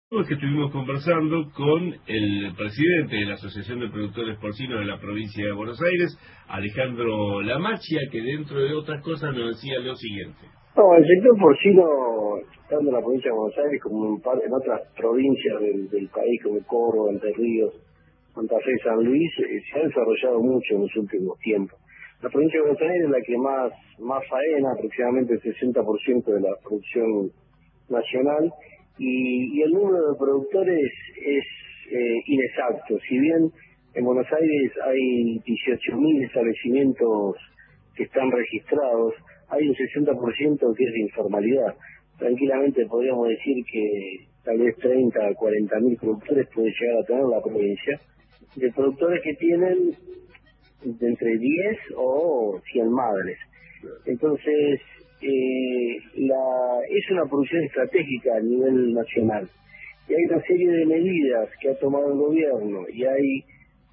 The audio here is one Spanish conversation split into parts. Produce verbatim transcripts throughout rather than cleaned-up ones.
Es que estuvimos conversando con el presidente de la Asociación de Productores Porcinos de la provincia de Buenos Aires, Alejandro Lamachia, que dentro de otras cosas nos decía lo siguiente. No, el sector porcino, tanto en la provincia de Buenos Aires como en, par, en otras provincias del, del país, como Córdoba, Entre Ríos, Santa Fe, San Luis, eh, se ha desarrollado mucho en los últimos tiempos. La provincia de Buenos Aires es la que más, más faena, aproximadamente el sesenta por ciento de la producción nacional, y, y el número de productores es eh, inexacto. Si bien en Buenos Aires hay dieciocho mil establecimientos que están registrados, hay un sesenta por ciento que es de informalidad. Tranquilamente podríamos decir que tal vez treinta a cuarenta mil productores puede llegar a tener la provincia, de productores que tienen de entre diez o cien madres. Entonces, eh, la, es una producción estratégica a nivel nacional. Y hay una serie de medidas que ha tomado el gobierno, y hay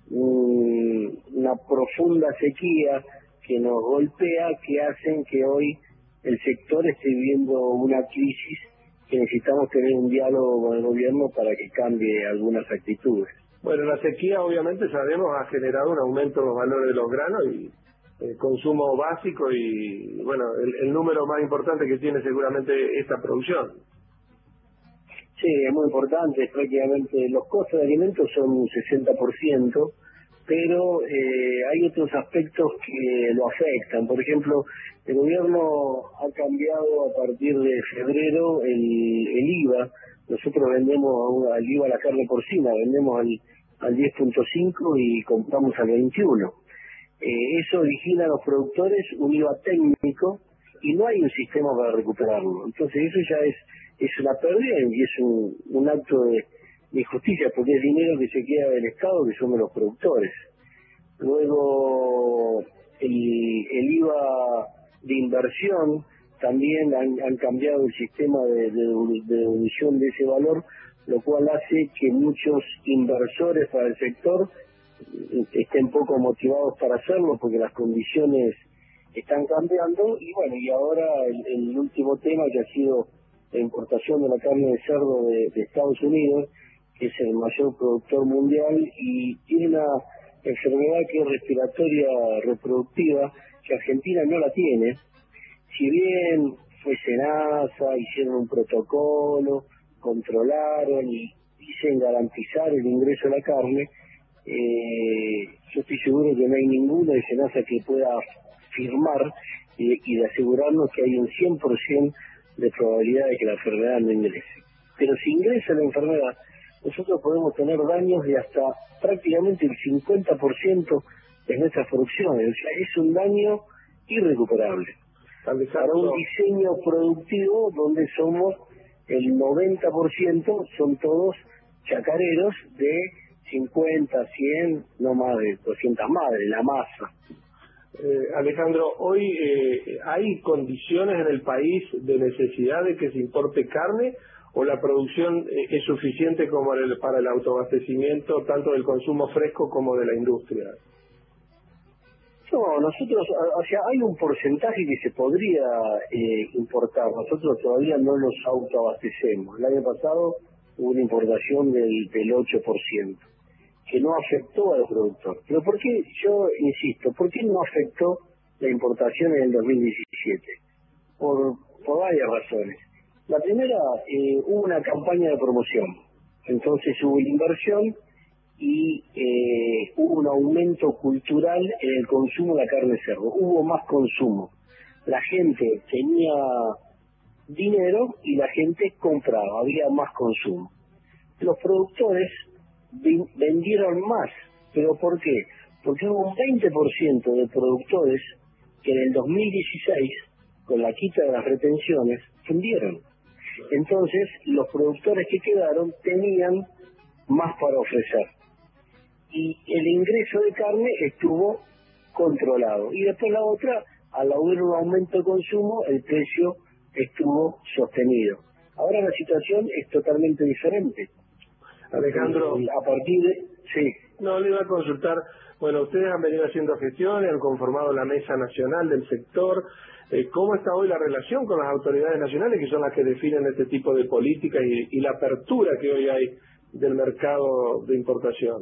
un, una profunda sequía que nos golpea, que hacen que hoy el sector esté viviendo una crisis que necesitamos tener un diálogo con el gobierno para que cambie algunas actitudes. Bueno, la sequía obviamente sabemos ha generado un aumento en los valores de los granos y el consumo básico y bueno, el, el número más importante que tiene seguramente esta producción. Sí, es muy importante, prácticamente los costos de alimentos son un sesenta por ciento, pero eh, hay otros aspectos que lo afectan. Por ejemplo, el gobierno ha cambiado a partir de febrero el, el I V A. Nosotros vendemos al I V A a la carne porcina, vendemos al, al diez punto cinco y compramos al veintiuno. Eh, eso origina a los productores un I V A técnico y no hay un sistema para recuperarlo. Entonces eso ya es, es una pérdida y es un, un acto de, de injusticia, porque es dinero que se queda del Estado, que son de los productores. Luego el, el I V A de inversión, también han, han cambiado el sistema de, de, de devolución de ese valor, lo cual hace que muchos inversores para el sector estén poco motivados para hacerlo porque las condiciones están cambiando. Y bueno, y ahora el, el último tema, que ha sido la importación de la carne de cerdo de, de Estados Unidos, que es el mayor productor mundial y tiene una enfermedad que es respiratoria reproductiva, que Argentina no la tiene. Si bien fue SENASA, hicieron un protocolo, controlaron y dicen garantizar el ingreso de la carne, eh, yo estoy seguro que no hay ninguno de SENASA que pueda firmar y, y de asegurarnos que hay un cien por ciento de probabilidad de que la enfermedad no ingrese. Pero si ingresa la enfermedad, nosotros podemos tener daños de hasta prácticamente el cincuenta por ciento de nuestras producciones. O sea, es un daño irrecuperable. Para un diseño productivo donde somos el noventa por ciento son todos chacareros de cincuenta, cien, no más de doscientas madres, la masa. Eh, Alejandro, hoy eh, ¿hay condiciones en el país de necesidad de que se importe carne o la producción eh, es suficiente como el, para el autoabastecimiento tanto del consumo fresco como de la industria? No, nosotros, o sea, hay un porcentaje que se podría eh, importar. Nosotros todavía no los autoabastecemos. El año pasado hubo una importación del, del ocho por ciento, que no afectó al productor. Pero ¿por qué? Yo insisto, ¿por qué no afectó la importación en el dos mil diecisiete? Por, por varias razones. La primera, eh, hubo una campaña de promoción. Entonces hubo la inversión y eh, hubo un aumento cultural en el consumo de la carne de cerdo. Hubo más consumo. La gente tenía dinero y la gente compraba, había más consumo. Los productores vendieron más. ¿Pero por qué? Porque hubo un veinte por ciento de productores que en el dos mil dieciséis, con la quita de las retenciones, fundieron. Entonces, los productores que quedaron tenían más para ofrecer. Y el ingreso de carne estuvo controlado. Y después la otra, al haber un aumento de consumo, el precio estuvo sostenido. Ahora la situación es totalmente diferente. Alejandro, y a partir de... Sí. No, le iba a consultar, bueno, ustedes han venido haciendo gestiones, han conformado la Mesa Nacional del Sector. Eh, ¿Cómo está hoy la relación con las autoridades nacionales, que son las que definen este tipo de políticas y, y la apertura que hoy hay del mercado de importación?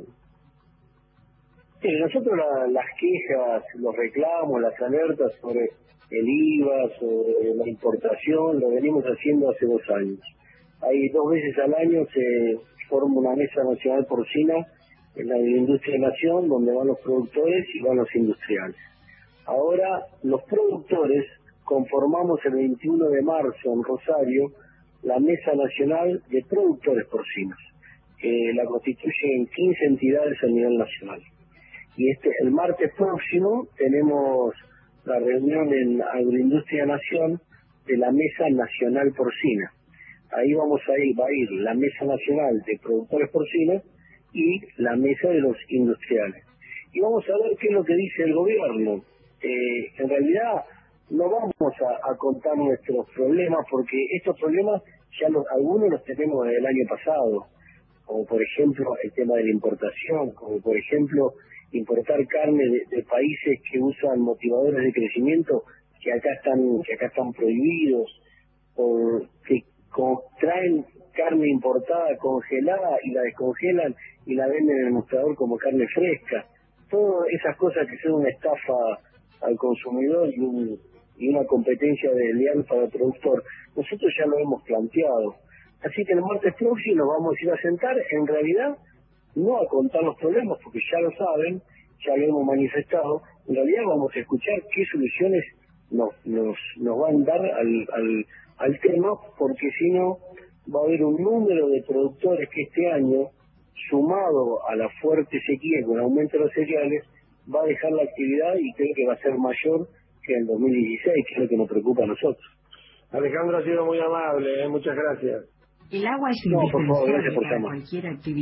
Sí, nosotros la, las quejas, los reclamos, las alertas sobre el I V A, sobre la importación, lo venimos haciendo hace dos años. Hay dos veces al año se forma una mesa nacional porcina en la industria de nación, donde van los productores y van los industriales. Ahora, los productores conformamos el veintiuno de marzo en Rosario la Mesa Nacional de Productores Porcinos, que la constituyen quince entidades a nivel nacional. Y este el martes próximo tenemos la reunión en Agroindustria Nación de la Mesa Nacional Porcina. Ahí vamos a ir, va a ir la Mesa Nacional de Productores Porcinos y la Mesa de los Industriales. Y vamos a ver qué es lo que dice el gobierno. Eh, en realidad no vamos a, a contar nuestros problemas, porque estos problemas ya los, algunos los tenemos desde el año pasado, como por ejemplo el tema de la importación, como por ejemplo importar carne de, de países que usan motivadores de crecimiento que acá están que acá están prohibidos, o que con, traen carne importada congelada y la descongelan y la venden en el mostrador como carne fresca. Todas esas cosas que son una estafa al consumidor y, un, y una competencia desleal para el productor, nosotros ya lo hemos planteado. Así que el martes próximo nos vamos a ir a sentar, en realidad no a contar los problemas, porque ya lo saben, ya lo hemos manifestado. En realidad vamos a escuchar qué soluciones nos nos, nos van a dar al, al, al tema, porque si no va a haber un número de productores que este año, sumado a la fuerte sequía con el aumento de los cereales, va a dejar la actividad, y creo que va a ser mayor que en dos mil dieciséis, que es lo que nos preocupa a nosotros. Alejandro, ha sido muy amable, ¿eh? Muchas gracias. El agua es No, por favor, indispensable gracias por para llamar. cualquier actividad.